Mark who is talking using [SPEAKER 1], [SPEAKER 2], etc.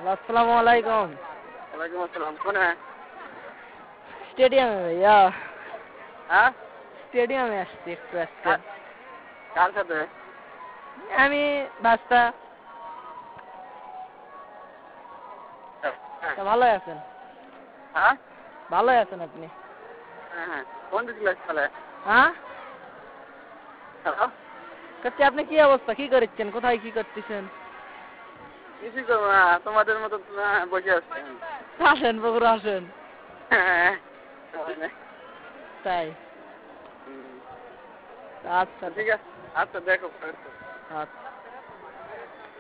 [SPEAKER 1] अस्सलाम वालेकुम।
[SPEAKER 2] वालेकुम अस्सलाम। कौन है?
[SPEAKER 1] स्टेडियम में भैया।
[SPEAKER 2] हाँ?
[SPEAKER 1] स्टेडियम में আসছি একটু আজকে।
[SPEAKER 2] কার সাথে?
[SPEAKER 1] আমি বাস্তা। তা ভালোই আছেন?
[SPEAKER 2] হ্যাঁ?
[SPEAKER 1] ভালোই আছেন আপনি?
[SPEAKER 2] হ্যাঁ হ্যাঁ। কোন ক্লাস খেলে?
[SPEAKER 1] হ্যাঁ?
[SPEAKER 2] হ্যালো?
[SPEAKER 1] কচ্ছি আপনি কি অবস্থা? কি করছেন? কোথায় কি করতেছেন?
[SPEAKER 2] কিছুই করবো না, তোমাদের মতো বসে আসছি।
[SPEAKER 1] আসেন বগুড়া আসেন।
[SPEAKER 2] হ্যাঁ।
[SPEAKER 1] তাই? আচ্ছা
[SPEAKER 2] ঠিক আছে, আচ্ছা দেখো।
[SPEAKER 1] আচ্ছা।